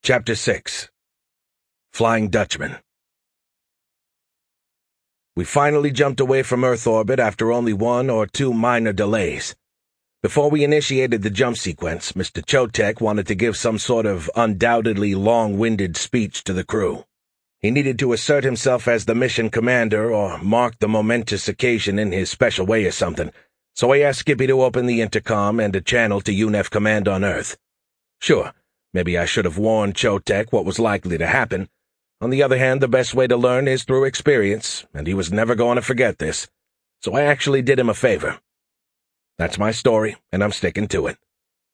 Chapter 6. Flying Dutchman. We finally jumped away from Earth orbit after only 1 or 2 minor delays. Before we initiated the jump sequence, Mr. Chotek wanted to give some sort of undoubtedly long-winded speech to the crew. He needed to assert himself as the mission commander or mark the momentous occasion in his special way or something, so I asked Skippy to open the intercom and a channel to UNEF Command on Earth. Sure. Maybe I should have warned Chotek what was likely to happen. On the other hand, the best way to learn is through experience, and he was never going to forget this. So I actually did him a favor. That's my story, and I'm sticking to it.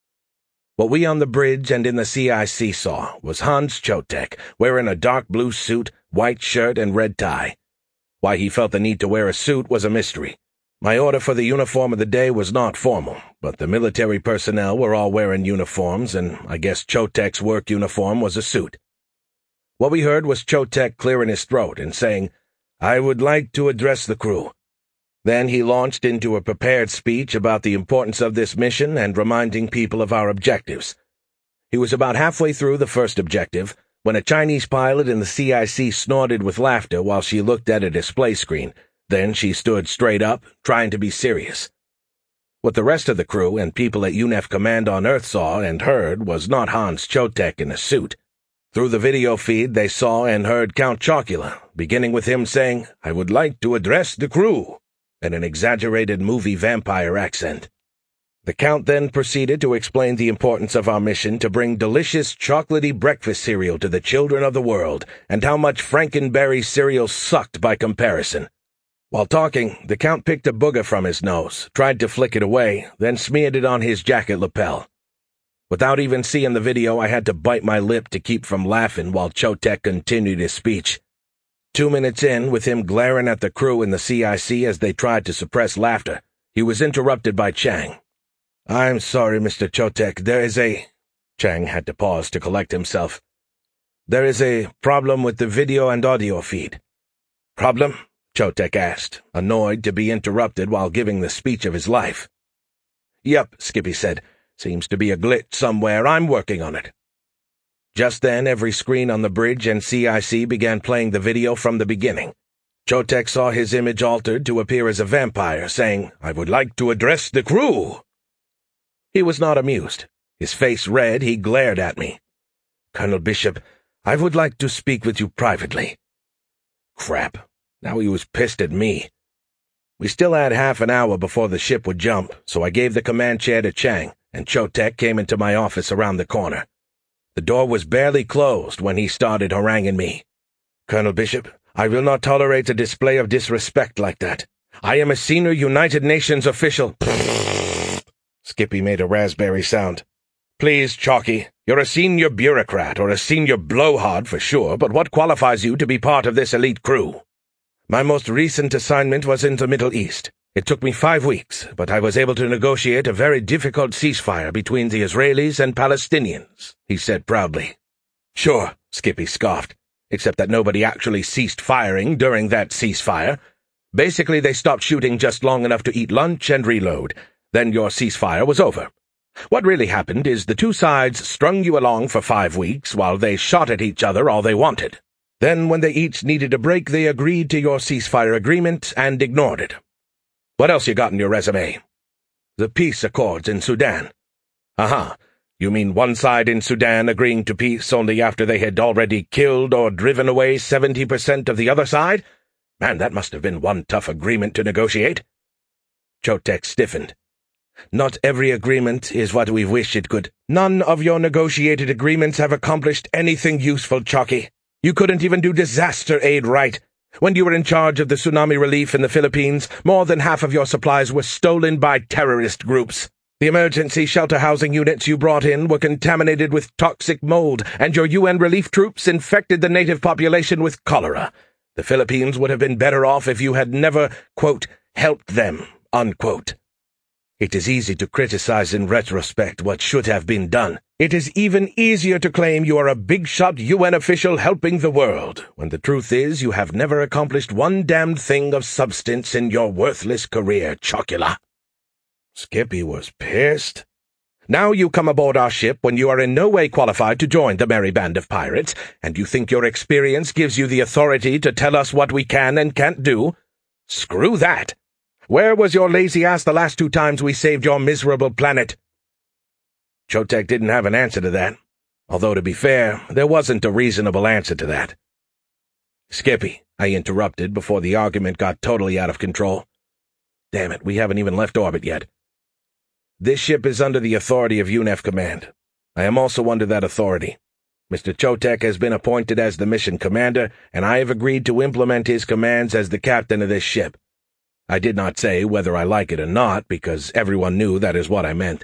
What we on the bridge and in the CIC saw was Hans Chotek, wearing a dark blue suit, white shirt, and red tie. Why he felt the need to wear a suit was a mystery. My order for the uniform of the day was not formal, but the military personnel were all wearing uniforms, and I guess Chotek's work uniform was a suit. What we heard was Chotek clearing his throat and saying, "I would like to address the crew." Then he launched into a prepared speech about the importance of this mission and reminding people of our objectives. He was about halfway through the first objective when a Chinese pilot in the CIC snorted with laughter while she looked at a display screen. Then she stood straight up, trying to be serious. What the rest of the crew and people at UNEF Command on Earth saw and heard was not Hans Chotek in a suit. Through the video feed, they saw and heard Count Chocula, beginning with him saying, "I would like to address the crew," in an exaggerated movie vampire accent. The Count then proceeded to explain the importance of our mission to bring delicious chocolatey breakfast cereal to the children of the world, and how much Frankenberry cereal sucked by comparison. While talking, the Count picked a booger from his nose, tried to flick it away, then smeared it on his jacket lapel. Without even seeing the video, I had to bite my lip to keep from laughing while Chotek continued his speech. 2 minutes in, with him glaring at the crew in the CIC as they tried to suppress laughter, he was interrupted by Chang. "I'm sorry, Mr. Chotek, there is a—" Chang had to pause to collect himself. "There is a problem with the video and audio feed." "Problem?" Chotek asked, annoyed to be interrupted while giving the speech of his life. "Yep," Skippy said. "Seems to be a glitch somewhere. I'm working on it." Just then, every screen on the bridge and CIC began playing the video from the beginning. Chotek saw his image altered to appear as a vampire, saying, "I would like to address the crew." He was not amused. His face red, he glared at me. "Colonel Bishop, I would like to speak with you privately." Crap. Now he was pissed at me. We still had half an hour before the ship would jump, so I gave the command chair to Chang, and Chotek came into my office around the corner. The door was barely closed when he started haranguing me. "Colonel Bishop, I will not tolerate a display of disrespect like that. I am a senior United Nations official." Skippy made a raspberry sound. "Please, Chalky, you're a senior bureaucrat or a senior blowhard for sure, but what qualifies you to be part of this elite crew?" "My most recent assignment was in the Middle East. It took me 5 weeks, but I was able to negotiate a very difficult ceasefire between the Israelis and Palestinians," he said proudly. "Sure," Skippy scoffed, "except that nobody actually ceased firing during that ceasefire. Basically, they stopped shooting just long enough to eat lunch and reload. Then your ceasefire was over. What really happened is the two sides strung you along for 5 weeks while they shot at each other all they wanted. Then, when they each needed a break, they agreed to your ceasefire agreement and ignored it. What else you got in your resume?" "The peace accords in Sudan." "Aha. You mean one side in Sudan agreeing to peace only after they had already killed or driven away 70% of the other side? Man, that must have been one tough agreement to negotiate." Chotek stiffened. "Not every agreement is what we wish it could. None of your negotiated agreements have accomplished anything useful, Chalky. You couldn't even do disaster aid right. When you were in charge of the tsunami relief in the Philippines, more than half of your supplies were stolen by terrorist groups. The emergency shelter housing units you brought in were contaminated with toxic mold, and your UN relief troops infected the native population with cholera. The Philippines would have been better off if you had never, quote, helped them, unquote. It is easy to criticize in retrospect what should have been done. It is even easier to claim you are a big-shot UN official helping the world, when the truth is you have never accomplished one damned thing of substance in your worthless career, Chocula." Skippy was pissed. Now you come aboard our ship when you are in no way qualified to join the merry band of pirates, and you think your experience gives you the authority to tell us what we can and can't do? Screw that! Where was your lazy ass the last 2 times we saved your miserable planet?" Chotek didn't have an answer to that, although to be fair, there wasn't a reasonable answer to that. "Skippy," I interrupted before the argument got totally out of control. "Damn it, we haven't even left orbit yet. This ship is under the authority of UNEF Command. I am also under that authority. Mr. Chotek has been appointed as the mission commander, and I have agreed to implement his commands as the captain of this ship. I did not say whether I like it or not, because everyone knew that is what I meant.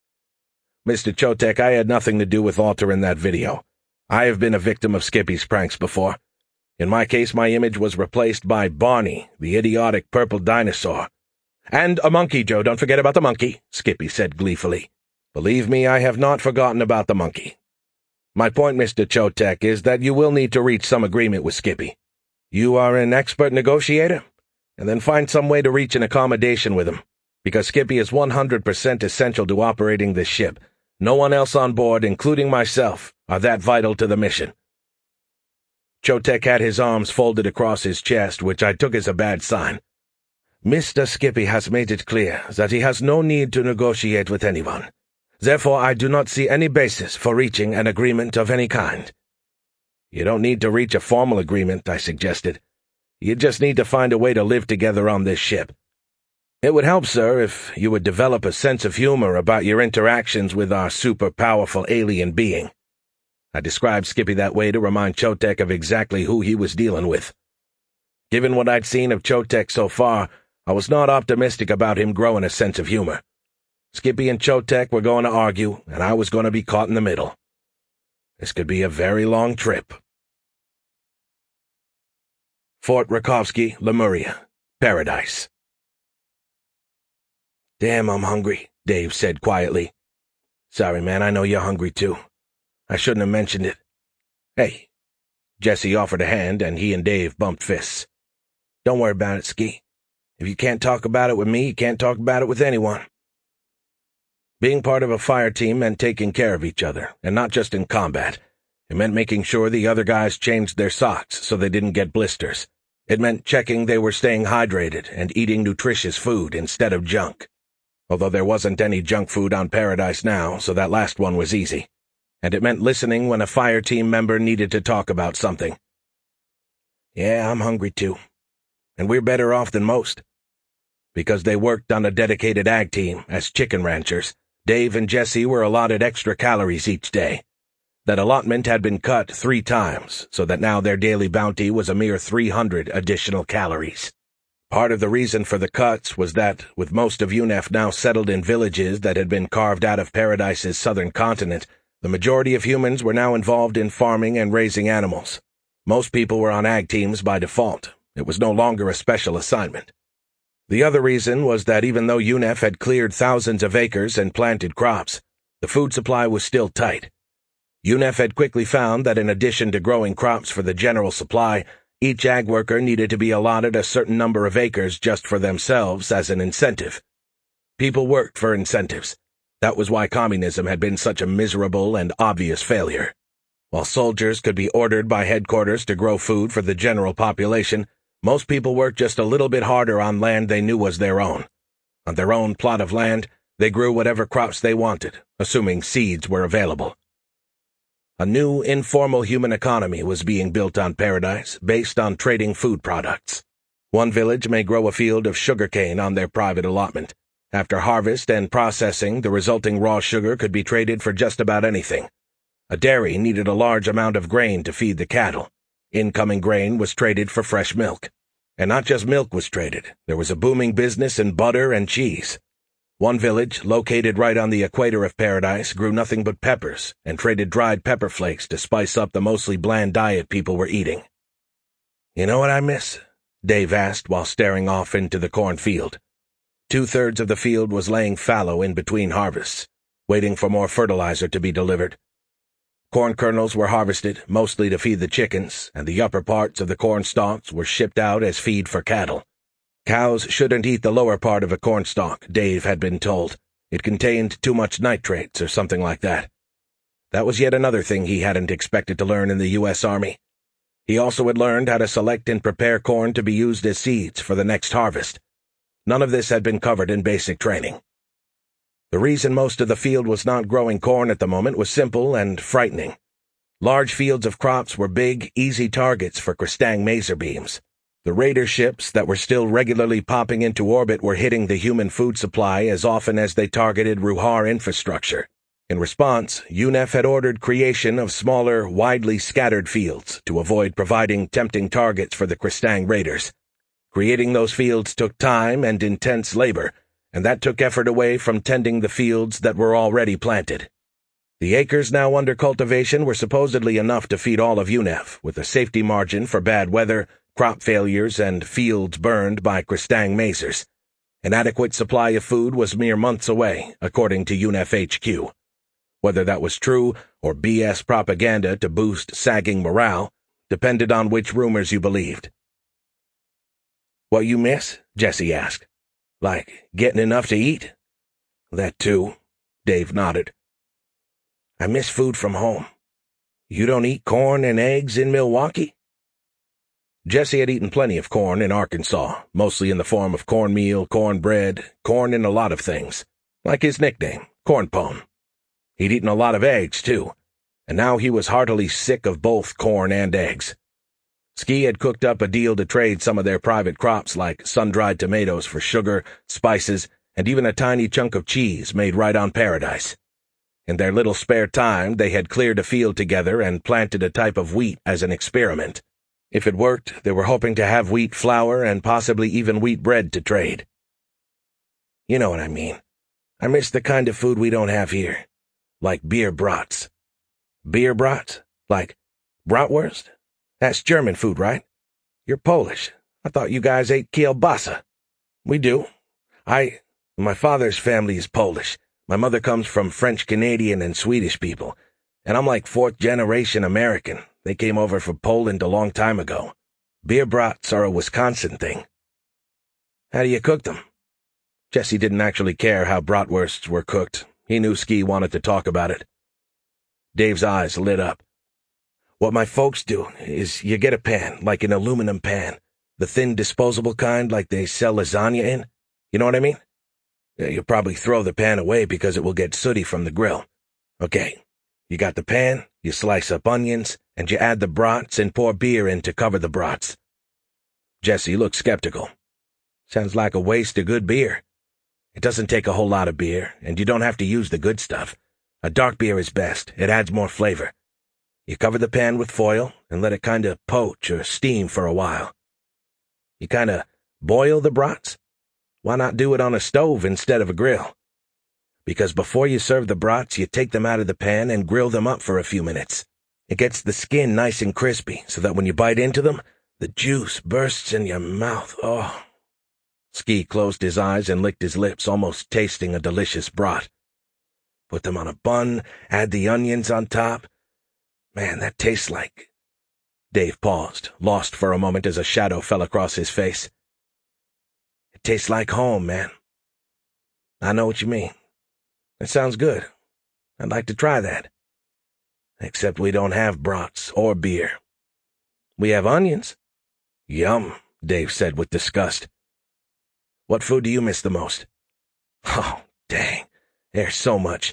Mr. Chotek, I had nothing to do with altering that video. I have been a victim of Skippy's pranks before. In my case, my image was replaced by Barney, the idiotic purple dinosaur. And a monkey, Joe, don't forget about the monkey," Skippy said gleefully. "Believe me, I have not forgotten about the monkey. My point, Mr. Chotek, is that you will need to reach some agreement with Skippy. You are an expert negotiator? And then find some way to reach an accommodation with him, because Skippy is 100% essential to operating this ship. No one else on board, including myself, are that vital to the mission." Chotek had his arms folded across his chest, which I took as a bad sign. "Mr. Skippy has made it clear that he has no need to negotiate with anyone. Therefore, I do not see any basis for reaching an agreement of any kind." "You don't need to reach a formal agreement," I suggested. "You just need to find a way to live together on this ship. It would help, sir, if you would develop a sense of humor about your interactions with our super-powerful alien being." I described Skippy that way to remind Chotek of exactly who he was dealing with. Given what I'd seen of Chotek so far, I was not optimistic about him growing a sense of humor. Skippy and Chotek were going to argue, and I was going to be caught in the middle. This could be a very long trip. Fort Rakovsky, Lemuria, Paradise. "Damn, I'm hungry," Dave said quietly. "Sorry, man, I know you're hungry too. I shouldn't have mentioned it." "Hey." Jesse offered a hand, and he and Dave bumped fists. "Don't worry about it, Ski. If you can't talk about it with me, you can't talk about it with anyone." Being part of a fire team meant taking care of each other, and not just in combat. It meant making sure the other guys changed their socks so they didn't get blisters. It meant checking they were staying hydrated and eating nutritious food instead of junk. Although there wasn't any junk food on Paradise now, so that last one was easy. And it meant listening when a fire team member needed to talk about something. "Yeah, I'm hungry too. And we're better off than most." Because they worked on a dedicated ag team as chicken ranchers, Dave and Jesse were allotted extra calories each day. That allotment had been cut 3 times, so that now their daily bounty was a mere 300 additional calories. Part of the reason for the cuts was that, with most of UNEF now settled in villages that had been carved out of Paradise's southern continent, the majority of humans were now involved in farming and raising animals. Most people were on ag teams by default. It was no longer a special assignment. The other reason was that even though UNEF had cleared thousands of acres and planted crops, the food supply was still tight. UNEF had quickly found that in addition to growing crops for the general supply, each ag worker needed to be allotted a certain number of acres just for themselves as an incentive. People worked for incentives. That was why communism had been such a miserable and obvious failure. While soldiers could be ordered by headquarters to grow food for the general population, most people worked just a little bit harder on land they knew was their own. On their own plot of land, they grew whatever crops they wanted, assuming seeds were available. A new, informal human economy was being built on Paradise, based on trading food products. One village may grow a field of sugarcane on their private allotment. After harvest and processing, the resulting raw sugar could be traded for just about anything. A dairy needed a large amount of grain to feed the cattle. Incoming grain was traded for fresh milk. And not just milk was traded. There was a booming business in butter and cheese. One village, located right on the equator of Paradise, grew nothing but peppers and traded dried pepper flakes to spice up the mostly bland diet people were eating. "You know what I miss?" Dave asked while staring off into the cornfield. 2/3 of the field was laying fallow in between harvests, waiting for more fertilizer to be delivered. Corn kernels were harvested, mostly to feed the chickens, and the upper parts of the corn stalks were shipped out as feed for cattle. Cows shouldn't eat the lower part of a cornstalk, Dave had been told, It contained too much nitrates or something like that. That was yet another thing he hadn't expected to learn in the U.S. Army. He also had learned how to select and prepare corn to be used as seeds for the next harvest. None of this had been covered in basic training. The reason most of the field was not growing corn at the moment was simple and frightening. Large fields of crops were big, easy targets for Kristang Maser beams. The raider ships that were still regularly popping into orbit were hitting the human food supply as often as they targeted Ruhar infrastructure. In response, UNEF had ordered creation of smaller, widely scattered fields to avoid providing tempting targets for the Kristang raiders. Creating those fields took time and intense labor, and that took effort away from tending the fields that were already planted. The acres now under cultivation were supposedly enough to feed all of UNEF, with a safety margin for bad weather, crop failures, and fields burned by Kristang Masers. An adequate supply of food was mere months away, according to UNEF HQ. Whether that was true or BS propaganda to boost sagging morale depended on which rumors you believed. "What you miss?" Jesse asked. "Like getting enough to eat?" "That too," Dave nodded. "I miss food from home. You don't eat corn and eggs in Milwaukee?" Jesse had eaten plenty of corn in Arkansas, mostly in the form of cornmeal, cornbread, corn in a lot of things, like his nickname, Corn Pone. He'd eaten a lot of eggs, too, and now he was heartily sick of both corn and eggs. Ski had cooked up a deal to trade some of their private crops like sun-dried tomatoes for sugar, spices, and even a tiny chunk of cheese made right on Paradise. In their little spare time, they had cleared a field together and planted a type of wheat as an experiment. If it worked, they were hoping to have wheat flour and possibly even wheat bread to trade. "You know what I mean. I miss the kind of food we don't have here. Like beer brats." "Beer brats? Like bratwurst? That's German food, right? You're Polish. I thought you guys ate kielbasa." "We do. My father's family is Polish. My mother comes from French-Canadian and Swedish people, and I'm like fourth-generation American. They came over from Poland a long time ago. Beer brats are a Wisconsin thing." "How do you cook them?" Jesse didn't actually care how bratwursts were cooked. He knew Ski wanted to talk about it. Dave's eyes lit up. "What my folks do is you get a pan, like an aluminum pan, the thin disposable kind like they sell lasagna in. You know what I mean? You'll probably throw the pan away because it will get sooty from the grill. Okay, you got the pan, you slice up onions, and you add the brats and pour beer in to cover the brats." Jesse looked skeptical. "Sounds like a waste of good beer." "It doesn't take a whole lot of beer, and you don't have to use the good stuff. A dark beer is best. It adds more flavor. You cover the pan with foil and let it kinda poach or steam for a while." "You kinda boil the brats? Why not do it on a stove instead of a grill?" "Because before you serve the brats, you take them out of the pan and grill them up for a few minutes. It gets the skin nice and crispy so that when you bite into them, the juice bursts in your mouth. Oh." Ski closed his eyes and licked his lips, almost tasting a delicious brat. "Put them on a bun, add the onions on top. Man, that tastes like—" Dave paused, lost for a moment as a shadow fell across his face. "It tastes like home, man." "I know what you mean. That sounds good. I'd like to try that. Except we don't have brats or beer." "We have onions." "Yum," Dave said with disgust. "What food do you miss the most?" "Oh, dang. There's so much.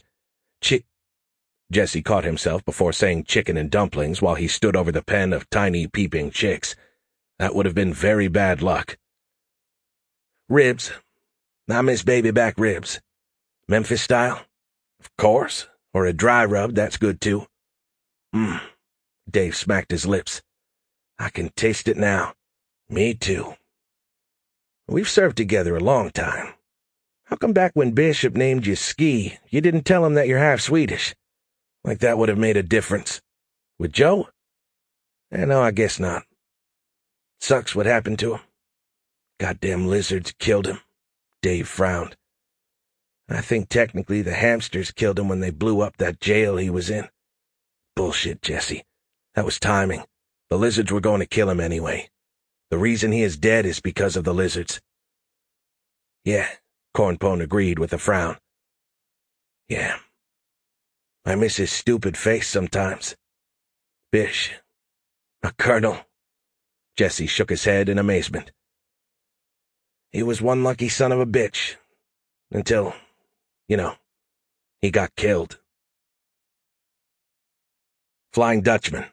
Jesse caught himself before saying chicken and dumplings while he stood over the pen of tiny peeping chicks. That would have been very bad luck. "Ribs. I miss baby back ribs. Memphis style?" "Of course. Or a dry rub, that's good too." Dave smacked his lips. "I can taste it now." "Me too." "We've served together a long time. How come back when Bishop named you Ski, you didn't tell him that you're half Swedish? Like that would have made a difference. With Joe? No, I guess not. Sucks what happened to him. Goddamn lizards killed him." Dave frowned. "I think technically the hamsters killed him when they blew up that jail he was in." "Bullshit, Jesse. That was timing. The lizards were going to kill him anyway. The reason he is dead is because of the lizards." "Yeah," Corn Pone agreed with a frown. Yeah. I miss his stupid face sometimes. Bish. A colonel. Jesse shook his head in amazement. He was one lucky son of a bitch. Until, he got killed. Flying Dutchman.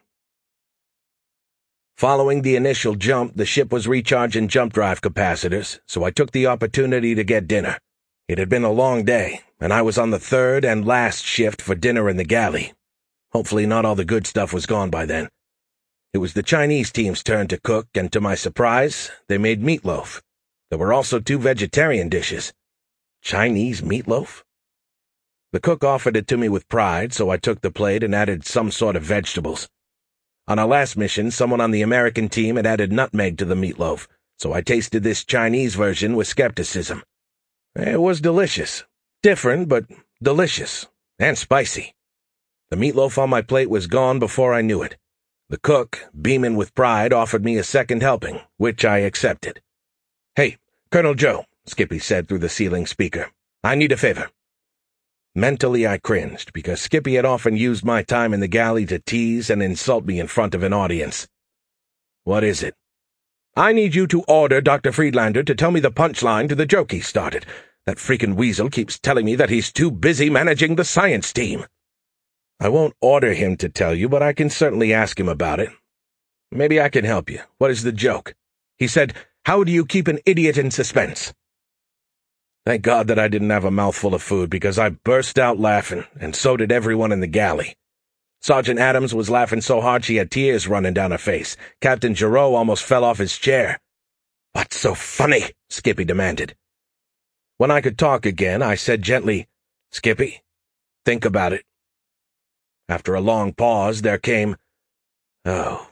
Following the initial jump, the ship was recharging jump drive capacitors, so I took the opportunity to get dinner. It had been a long day, and I was on the third and last shift for dinner in the galley. Hopefully not all the good stuff was gone by then. It was the Chinese team's turn to cook, and to my surprise, they made meatloaf. There were also 2 vegetarian dishes. Chinese meatloaf? The cook offered it to me with pride, so I took the plate and added some sort of vegetables. On our last mission, someone on the American team had added nutmeg to the meatloaf, so I tasted this Chinese version with skepticism. It was delicious. Different, but delicious. And spicy. The meatloaf on my plate was gone before I knew it. The cook, beaming with pride, offered me a second helping, which I accepted. "Hey, Colonel Joe," Skippy said through the ceiling speaker. "I need a favor." Mentally I cringed, because Skippy had often used my time in the galley to tease and insult me in front of an audience. "What is it?" "I need you to order Dr. Friedlander to tell me the punchline to the joke he started. That freaking weasel keeps telling me that he's too busy managing the science team." "I won't order him to tell you, but I can certainly ask him about it. Maybe I can help you. What is the joke?" He said, "How do you keep an idiot in suspense?" Thank God that I didn't have a mouthful of food, because I burst out laughing, and so did everyone in the galley. Sergeant Adams was laughing so hard she had tears running down her face. Captain Giroux almost fell off his chair. "What's so funny?" Skippy demanded. When I could talk again, I said gently, "Skippy, think about it." After a long pause, there came, "Oh,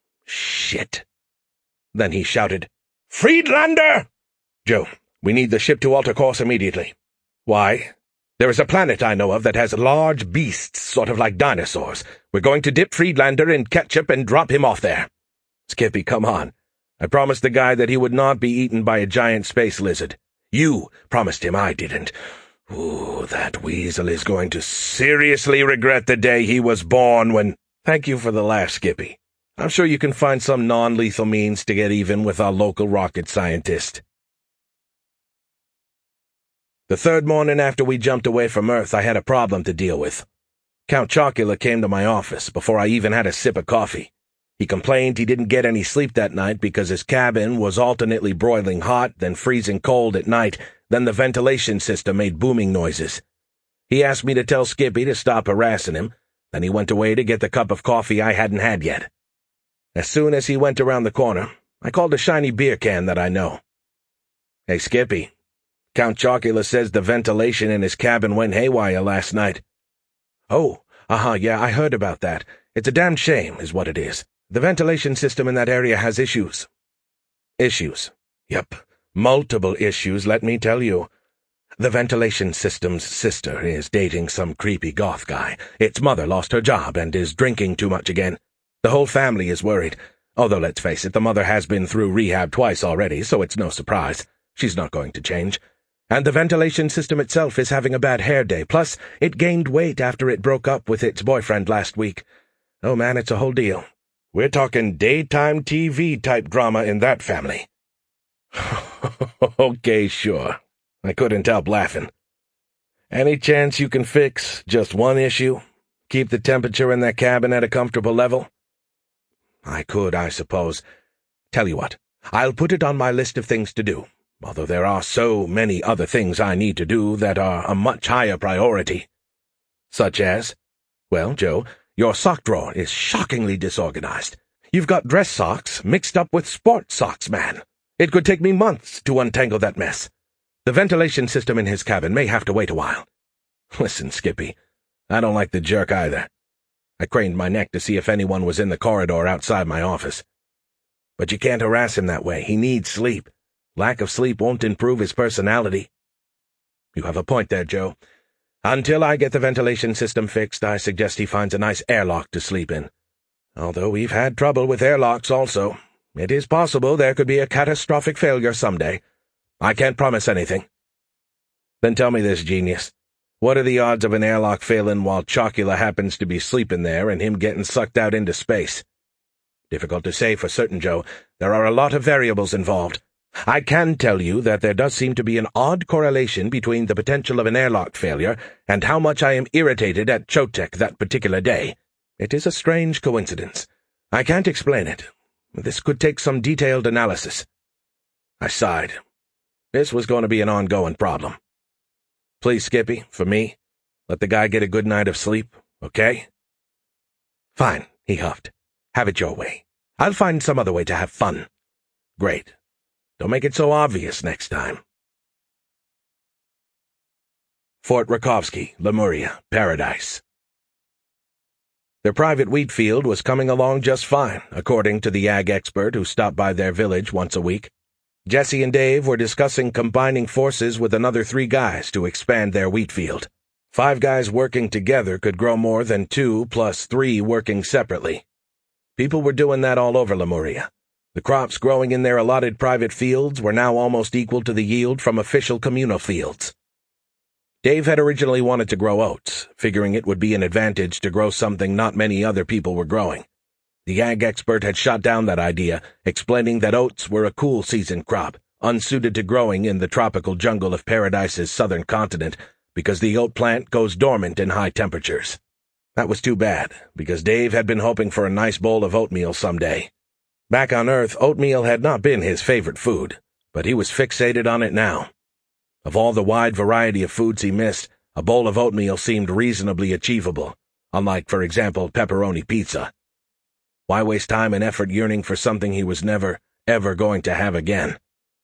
shit." Then he shouted, "Friedlander!" "Joe, we need the ship to alter course immediately." "Why?" "There is a planet I know of that has large beasts, sort of like dinosaurs. We're going to dip Friedlander in ketchup and drop him off there." "Skippy, come on. I promised the guy that he would not be eaten by a giant space lizard. You promised him, I didn't. Ooh, that weasel is going to seriously regret the day he was born when—" "Thank you for the laugh, Skippy. I'm sure you can find some non-lethal means to get even with our local rocket scientist." The third morning after we jumped away from Earth, I had a problem to deal with. Count Chocula came to my office before I even had a sip of coffee. He complained he didn't get any sleep that night because his cabin was alternately broiling hot, then freezing cold at night, then the ventilation system made booming noises. He asked me to tell Skippy to stop harassing him, then he went away to get the cup of coffee I hadn't had yet. As soon as he went around the corner, I called a shiny beer can that I know. "Hey, Skippy, Count Chocula says the ventilation in his cabin went haywire last night." "Oh, yeah, I heard about that. It's a damn shame, is what it is. The ventilation system in that area has issues." "Issues? Yep, multiple issues, let me tell you. The ventilation system's sister is dating some creepy goth guy. Its mother lost her job and is drinking too much again. The whole family is worried. Although, let's face it, the mother has been through rehab twice already, so it's no surprise. She's not going to change. And the ventilation system itself is having a bad hair day, plus it gained weight after it broke up with its boyfriend last week. Oh man, it's a whole deal. We're talking daytime TV-type drama in that family." "Okay, sure." I couldn't help laughing. "Any chance you can fix just one issue? Keep the temperature in that cabin at a comfortable level?" "I could, I suppose. Tell you what, I'll put it on my list of things to do, although there are so many other things I need to do that are a much higher priority." "Such as?" "Well, Joe, your sock drawer is shockingly disorganized. You've got dress socks mixed up with sport socks, man. It could take me months to untangle that mess. The ventilation system in his cabin may have to wait a while." "Listen, Skippy, I don't like the jerk either." I craned my neck to see if anyone was in the corridor outside my office. "But you can't harass him that way. He needs sleep. Lack of sleep won't improve his personality." "You have a point there, Joe. Until I get the ventilation system fixed, I suggest he finds a nice airlock to sleep in. Although we've had trouble with airlocks also. It is possible there could be a catastrophic failure someday. I can't promise anything." "Then tell me this, genius. What are the odds of an airlock failing while Chocula happens to be sleeping there and him getting sucked out into space? Difficult to say for certain, Joe. There are a lot of variables involved. I can tell you that there does seem to be an odd correlation between the potential of an airlock failure and how much I am irritated at Chotek that particular day. It is a strange coincidence. I can't explain it. This could take some detailed analysis. I sighed. This was going to be an ongoing problem. Please, Skippy, for me, let the guy get a good night of sleep, okay? Fine, he huffed. Have it your way. I'll find some other way to have fun. Great. Don't make it so obvious next time. Fort Rakovsky, Lemuria, Paradise. Their private wheat field was coming along just fine, according to the ag expert who stopped by their village once a week. Jesse and Dave were discussing combining forces with another 3 guys to expand their wheat field. 5 guys working together could grow more than 2 plus 3 working separately. People were doing that all over Lemuria. The crops growing in their allotted private fields were now almost equal to the yield from official communal fields. Dave had originally wanted to grow oats, figuring it would be an advantage to grow something not many other people were growing. The ag expert had shot down that idea, explaining that oats were a cool season crop, unsuited to growing in the tropical jungle of Paradise's southern continent, because the oat plant goes dormant in high temperatures. That was too bad, because Dave had been hoping for a nice bowl of oatmeal someday. Back on Earth, oatmeal had not been his favorite food, but he was fixated on it now. Of all the wide variety of foods he missed, a bowl of oatmeal seemed reasonably achievable, unlike, for example, pepperoni pizza. Why waste time and effort yearning for something he was never, ever going to have again?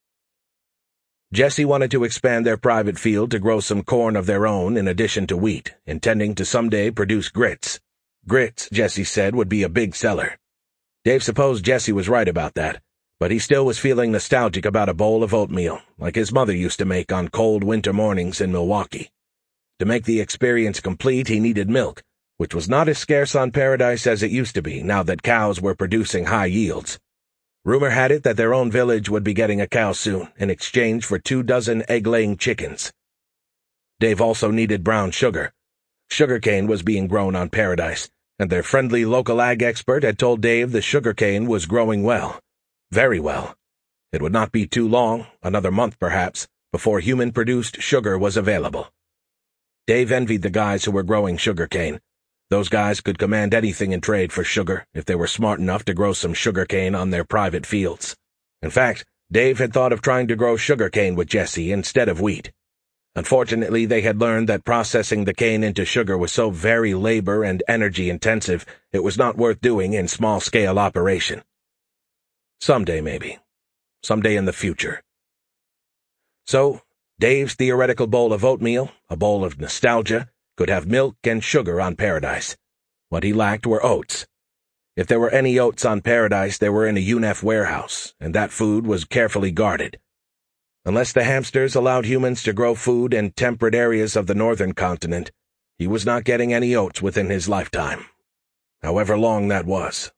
Jesse wanted to expand their private field to grow some corn of their own in addition to wheat, intending to someday produce grits. Grits, Jesse said, would be a big seller. Dave supposed Jesse was right about that, but he still was feeling nostalgic about a bowl of oatmeal, like his mother used to make on cold winter mornings in Milwaukee. To make the experience complete, he needed milk, which was not as scarce on Paradise as it used to be now that cows were producing high yields. Rumor had it that their own village would be getting a cow soon, in exchange for 24 egg-laying chickens. Dave also needed brown sugar. Sugarcane was being grown on Paradise, and their friendly local ag expert had told Dave the sugarcane was growing well. Very well. It would not be too long, another month perhaps, before human-produced sugar was available. Dave envied the guys who were growing sugarcane. Those guys could command anything in trade for sugar if they were smart enough to grow some sugarcane on their private fields. In fact, Dave had thought of trying to grow sugarcane with Jesse instead of wheat. Unfortunately, they had learned that processing the cane into sugar was so very labor and energy-intensive it was not worth doing in small-scale operation. Someday, maybe. Someday in the future. So, Dave's theoretical bowl of oatmeal, a bowl of nostalgia, could have milk and sugar on Paradise. What he lacked were oats. If there were any oats on Paradise, they were in a UNEF warehouse, and that food was carefully guarded. Unless the hamsters allowed humans to grow food in temperate areas of the northern continent, he was not getting any oats within his lifetime, however long that was.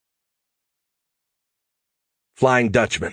Flying Dutchman.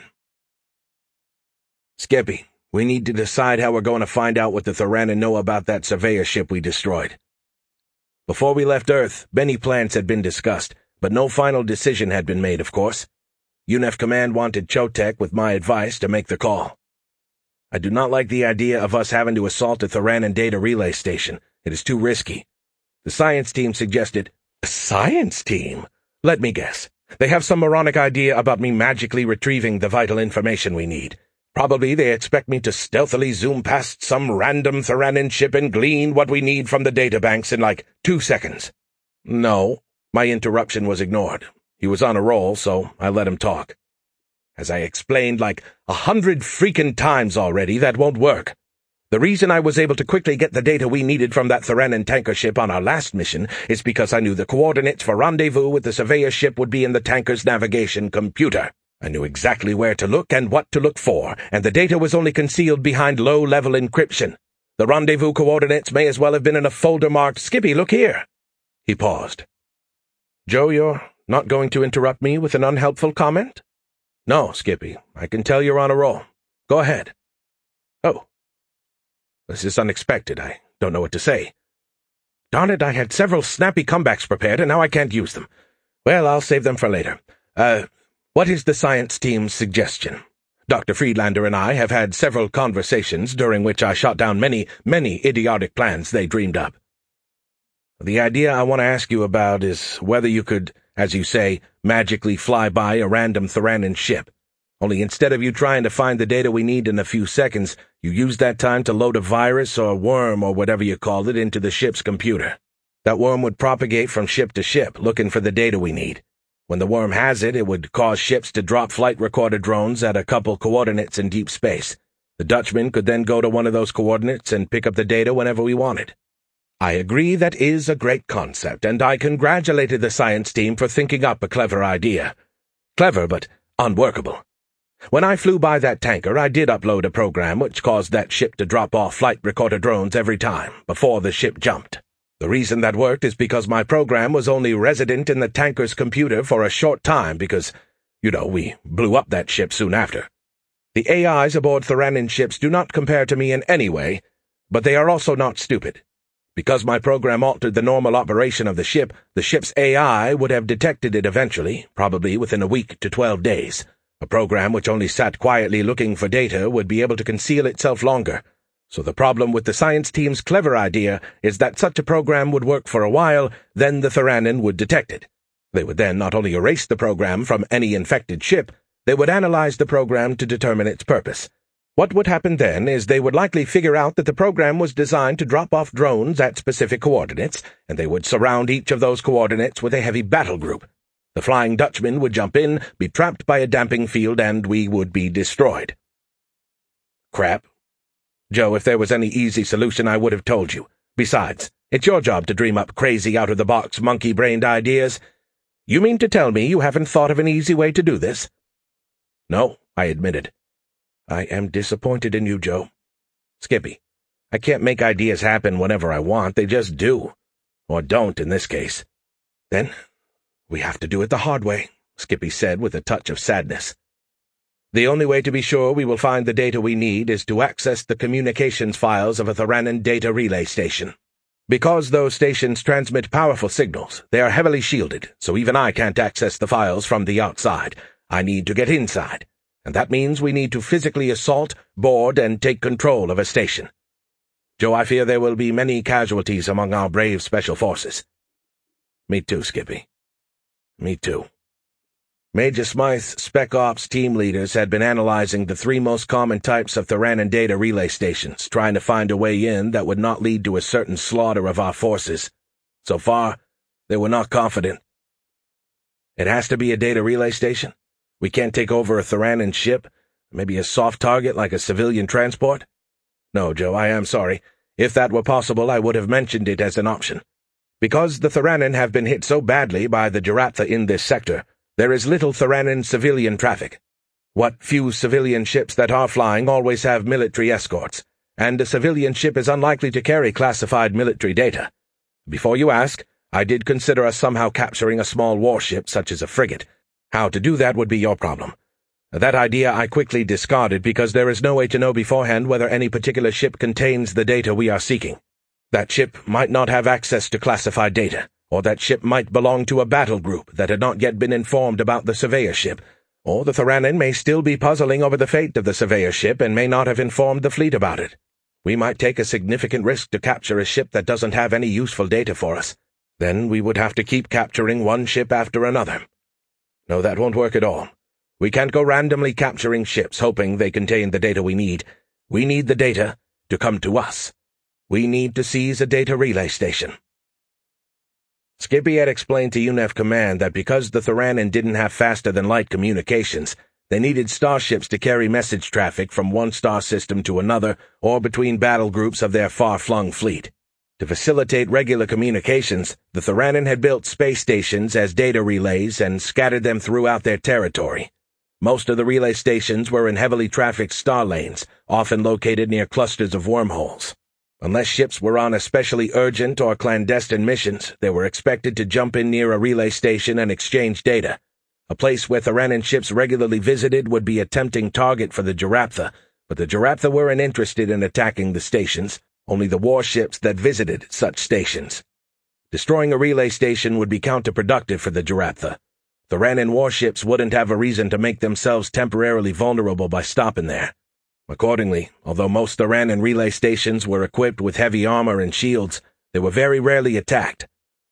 Skippy, we need to decide how we're going to find out what the Thoranin know about that surveyor ship we destroyed. Before we left Earth, many plans had been discussed, but no final decision had been made, of course. UNEF Command wanted Chotek, with my advice, to make the call. I do not like the idea of us having to assault a Thoranin data relay station. It is too risky. The science team suggested— A science team? Let me guess. They have some moronic idea about me magically retrieving the vital information we need. Probably they expect me to stealthily zoom past some random Thoranin ship and glean what we need from the databanks in like 2 seconds. No, my interruption was ignored. He was on a roll, so I let him talk. As I explained like 100 freaking times already, that won't work. The reason I was able to quickly get the data we needed from that Thoranin tanker ship on our last mission is because I knew the coordinates for rendezvous with the surveyor ship would be in the tanker's navigation computer. I knew exactly where to look and what to look for, and the data was only concealed behind low-level encryption. The rendezvous coordinates may as well have been in a folder marked, "Skippy, look here." He paused. Joe, you're not going to interrupt me with an unhelpful comment? No, Skippy, I can tell you're on a roll. Go ahead. Oh. This is unexpected. I Don't know what to say. Darn it, I had several snappy comebacks prepared, and now I can't use them. Well, I'll save them for later. What is the science team's suggestion? Dr. Friedlander and I have had several conversations during which I shot down many idiotic plans they dreamed up. The idea I want to ask you about is whether you could, as you say, magically fly by a random Theranin ship. Only instead of you trying to find the data we need in a few seconds, you use that time to load a virus or worm or whatever you called it into the ship's computer. That worm would propagate from ship to ship, looking for the data we need. When the worm has it, it would cause ships to drop flight recorder drones at a couple coordinates in deep space. The Dutchman could then go to one of those coordinates and pick up the data whenever we wanted. I agree that is a great concept, and I congratulated the science team for thinking up a clever idea. Clever, but unworkable. When I flew by that tanker, I did upload a program which caused that ship to drop off flight recorder drones every time, before the ship jumped. The reason that worked is because my program was only resident in the tanker's computer for a short time because, we blew up that ship soon after. The AIs aboard Theranin ships do not compare to me in any way, but they are also not stupid. Because my program altered the normal operation of the ship's AI would have detected it eventually, probably within a week to 12 days. A program which only sat quietly looking for data would be able to conceal itself longer. So the problem with the science team's clever idea is that such a program would work for a while, then the Theranin would detect it. They would then not only erase the program from any infected ship, they would analyze the program to determine its purpose. What would happen then is they would likely figure out that the program was designed to drop off drones at specific coordinates, and they would surround each of those coordinates with a heavy battle group. The Flying Dutchman would jump in, be trapped by a damping field, and we would be destroyed. Crap. Joe, if there was any easy solution, I would have told you. Besides, it's your job to dream up crazy out-of-the-box monkey-brained ideas. You mean to tell me you haven't thought of an easy way to do this? No, I admitted. I am disappointed in you, Joe. Skippy, I can't make ideas happen whenever I want, they just do. Or don't in this case. Then we have to do it the hard way, Skippy said with a touch of sadness. The only way to be sure we will find the data we need is to access the communications files of a Theranin data relay station. Because those stations transmit powerful signals, they are heavily shielded, so even I can't access the files from the outside. I need to get inside. And that means we need to physically assault, board, and take control of a station. Joe, I fear there will be many casualties among our brave special forces. Me too, Skippy. Me too. Major Smythe's Spec Ops team leaders had been analyzing the 3 most common types of Theranin data relay stations, trying to find a way in that would not lead to a certain slaughter of our forces. So far, they were not confident. It has to be a data relay station? We can't take over a Theranin ship? Maybe a soft target like a civilian transport? No, Joe, I am sorry. If that were possible, I would have mentioned it as an option. Because the Theranin have been hit so badly by the Jarattha in this sector, there is little Theranin civilian traffic. What few civilian ships that are flying always have military escorts, and a civilian ship is unlikely to carry classified military data. Before you ask, I did consider us somehow capturing a small warship such as a frigate. How to do that would be your problem. That idea I quickly discarded because there is no way to know beforehand whether any particular ship contains the data we are seeking. That ship might not have access to classified data, or that ship might belong to a battle group that had not yet been informed about the surveyor ship, or the Theranin may still be puzzling over the fate of the surveyor ship and may not have informed the fleet about it. We might take a significant risk to capture a ship that doesn't have any useful data for us. Then we would have to keep capturing one ship after another. No, that won't work at all. We can't go randomly capturing ships hoping they contain the data we need. We need the data to come to us. We need to seize a data relay station. Skippy had explained to UNEF Command that because the Theranin didn't have faster-than-light communications, they needed starships to carry message traffic from one star system to another or between battle groups of their far-flung fleet. To facilitate regular communications, the Theranin had built space stations as data relays and scattered them throughout their territory. Most of the relay stations were in heavily trafficked star lanes, often located near clusters of wormholes. Unless ships were on especially urgent or clandestine missions, they were expected to jump in near a relay station and exchange data. A place where Theranin ships regularly visited would be a tempting target for the Jarattha, but the Jarattha weren't interested in attacking the stations. only the warships that visited such stations. Destroying a relay station would be counterproductive for the Jaraptha. Theranin warships wouldn't have a reason to make themselves temporarily vulnerable by stopping there. Accordingly, although most Theranin relay stations were equipped with heavy armor and shields, they were very rarely attacked.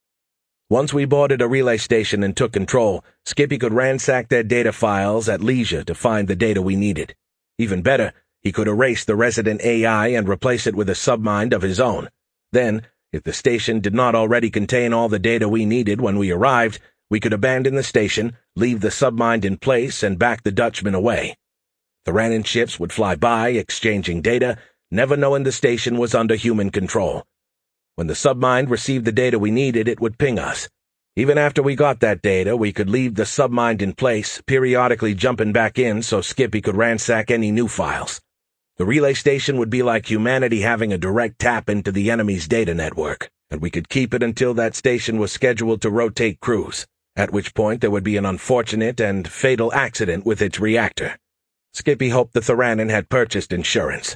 Once we boarded a relay station and took control, Skippy could ransack their data files at leisure to find the data we needed. Even better, he could erase the resident AI and replace it with a submind of his own. Then, if the station did not already contain all the data we needed when we arrived, we could abandon the station, leave the submind in place, and back the Dutchman away. Theranin ships would fly by, exchanging data, never knowing the station was under human control. When the submind received the data we needed, it would ping us. Even after we got that data, we could leave the submind in place, periodically jumping back in so Skippy could ransack any new files. The relay station would be like humanity having a direct tap into the enemy's data network, and we could keep it until that station was scheduled to rotate crews, at which point there would be an unfortunate and fatal accident with its reactor. Skippy hoped the Theranin had purchased insurance.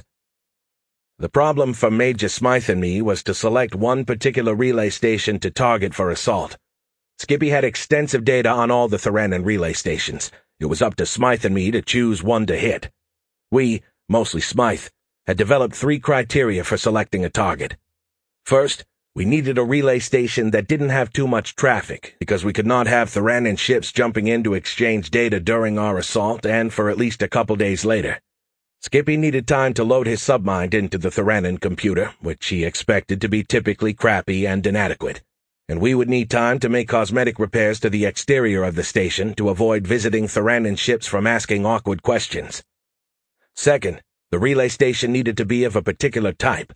The problem for Major Smythe and me was to select one particular relay station to target for assault. Skippy had extensive data on all the Theranin relay stations. It was up to Smythe and me to choose one to hit. We, mostly Smythe, had developed 3 criteria for selecting a target. First, we needed a relay station that didn't have too much traffic, because we could not have Theranin ships jumping in to exchange data during our assault and for at least a couple days later. Skippy needed time to load his submind into the Theranin computer, which he expected to be typically crappy and inadequate. And we would need time to make cosmetic repairs to the exterior of the station to avoid visiting Theranin ships from asking awkward questions. Second, the relay station needed to be of a particular type.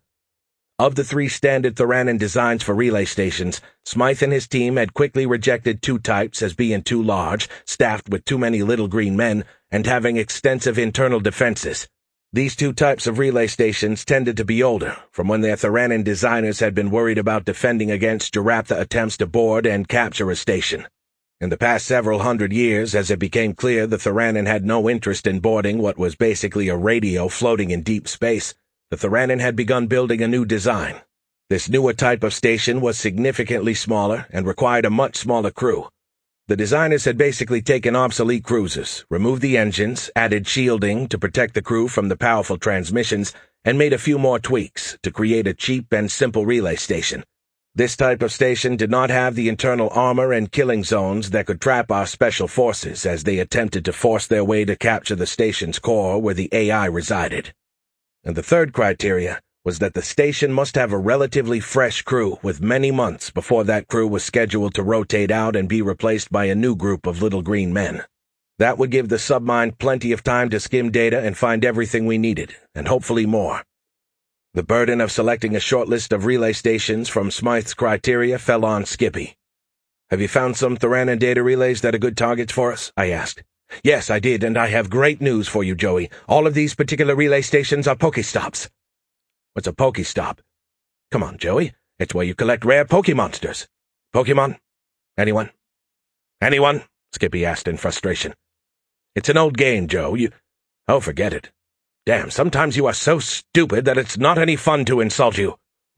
Of the 3 standard Theranin designs for relay stations, Smythe and his team had quickly rejected 2 types as being too large, staffed with too many little green men, and having extensive internal defenses. These 2 types of relay stations tended to be older, from when their Theranin designers had been worried about defending against Jaraptha attempts to board and capture a station. In the past several hundred years, as it became clear the Theranin had no interest in boarding what was basically a radio floating in deep space, the Theranin had begun building a new design. This newer type of station was significantly smaller and required a much smaller crew. The designers had basically taken obsolete cruisers, removed the engines, added shielding to protect the crew from the powerful transmissions, and made a few more tweaks to create a cheap and simple relay station. This type of station did not have the internal armor and killing zones that could trap our special forces as they attempted to force their way to capture the station's core where the AI resided. And the third criteria was that the station must have a relatively fresh crew with many months before that crew was scheduled to rotate out and be replaced by a new group of little green men. That would give the submind plenty of time to skim data and find everything we needed, and hopefully more. The burden of selecting a short list of relay stations from Smythe's criteria fell on Skippy. "Have you found some Theranin data relays that are good targets for us?" I asked. "Yes, I did, and I have great news for you, Joey. All of these particular relay stations are Pokestops." "What's a Pokestop?" "Come on, Joey. It's where you collect rare Pokemonsters." "Pokemon? Anyone?" "Anyone?" Skippy asked in frustration. "It's an old game, Joe. Oh, forget it. Damn, sometimes you are so stupid that it's not any fun to insult you."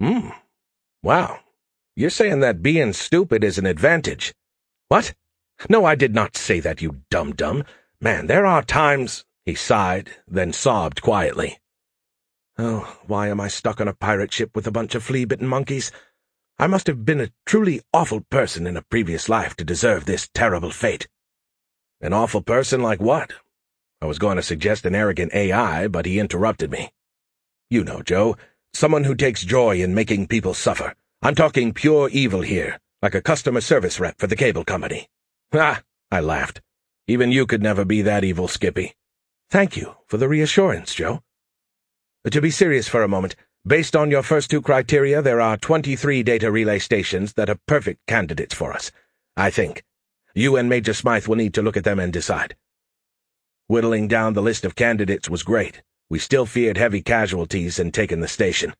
Wow. You're saying that being stupid is an advantage. What? No, I did not say that, you dum-dum. Man, there are times— He sighed, then sobbed quietly. "Oh, why am I stuck on a pirate ship with a bunch of flea-bitten monkeys? I must have been a truly awful person in a previous life to deserve this terrible fate." "An awful person like what?" I was going to suggest an arrogant AI, but he interrupted me. "You know, Joe, someone who takes joy in making people suffer. I'm talking pure evil here, like a customer service rep for the cable company." "Ah," I laughed. "Even you could never be that evil, Skippy." "Thank you for the reassurance, Joe. To be serious for a moment, based on your first 2 criteria, there are 23 data relay stations that are perfect candidates for us, I think. You and Major Smythe will need to look at them and decide." Whittling down the list of candidates was great. We still feared heavy casualties in taking the station.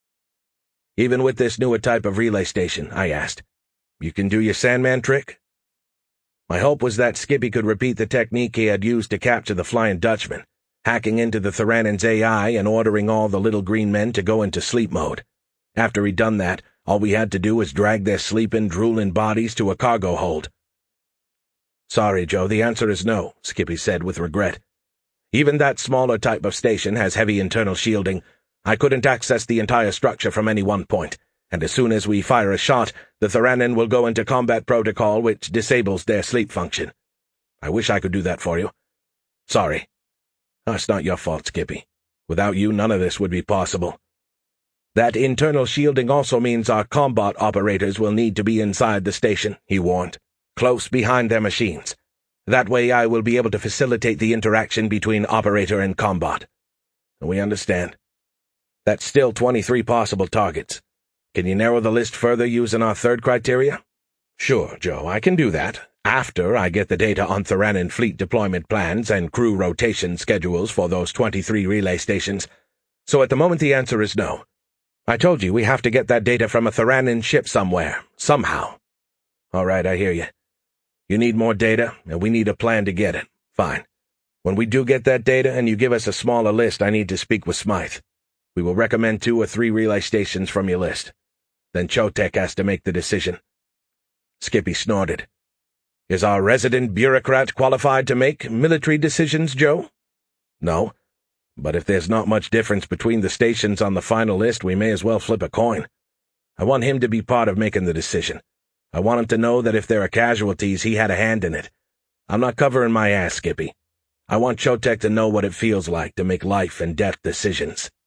"Even with this newer type of relay station," I asked, "you can do your Sandman trick?" My hope was that Skippy could repeat the technique he had used to capture the Flying Dutchman. hacking into the Thranon's AI and ordering all the little green men to go into sleep mode. After he'd done that, all we had to do was drag their sleeping, drooling bodies to a cargo hold. "Sorry, Joe, the answer is no," Skippy said with regret. "Even that smaller type of station has heavy internal shielding. I couldn't access the entire structure from any one point, and as soon as we fire a shot, the Thranon will go into combat protocol, which disables their sleep function. I wish I could do that for you. Sorry. It's not your fault, Skippy. Without you, none of this would be possible. That internal shielding also means our combat operators will need to be inside the station," he warned, "close behind their machines. That way I will be able to facilitate the interaction between operator and combat." "We understand. That's still 23 possible targets. Can you narrow the list further using our third criteria?" "Sure, Joe, I can do that, after I get the data on Thranon fleet deployment plans and crew rotation schedules for those 23 relay stations. So at the moment the answer is no. I told you we have to get that data from a Thranon ship somewhere, somehow." "All right, I hear you. You need more data, and we need a plan to get it. Fine. When we do get that data and you give us a smaller list, I need to speak with Smythe. We will recommend 2 or 3 relay stations from your list. Then Chotek has to make the decision." Skippy snorted. "Is our resident bureaucrat qualified to make military decisions, Joe?" "No. But if there's not much difference between the stations on the final list, we may as well flip a coin. I want him to be part of making the decision. I want him to know that if there are casualties, he had a hand in it. I'm not covering my ass, Skippy. I want Chotek to know what it feels like to make life and death decisions."